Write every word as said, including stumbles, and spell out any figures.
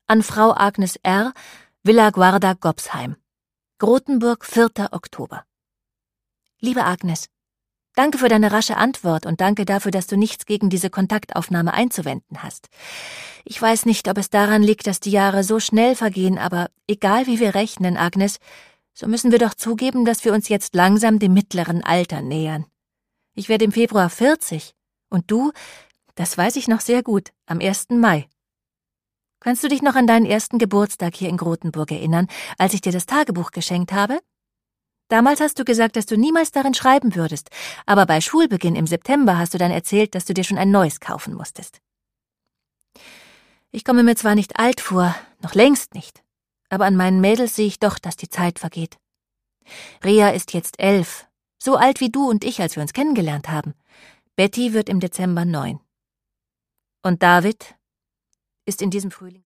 An Frau Agnes R., Villa Guarda, Gobsheim. Grotenburg, vierter Oktober. Liebe Agnes, danke für deine rasche Antwort und danke dafür, dass du nichts gegen diese Kontaktaufnahme einzuwenden hast. Ich weiß nicht, ob es daran liegt, dass die Jahre so schnell vergehen, aber egal wie wir rechnen, Agnes, so müssen wir doch zugeben, dass wir uns jetzt langsam dem mittleren Alter nähern. Ich werde im Februar vierzig und du, das weiß ich noch sehr gut, am ersten Mai. Kannst du dich noch an deinen ersten Geburtstag hier in Grotenburg erinnern, als ich dir das Tagebuch geschenkt habe? Damals hast du gesagt, dass du niemals darin schreiben würdest, aber bei Schulbeginn im September hast du dann erzählt, dass du dir schon ein neues kaufen musstest. Ich komme mir zwar nicht alt vor, noch längst nicht, aber an meinen Mädels sehe ich doch, dass die Zeit vergeht. Rea ist jetzt elf, so alt wie du und ich, als wir uns kennengelernt haben. Betty wird im Dezember neun. Und David ist in diesem Frühling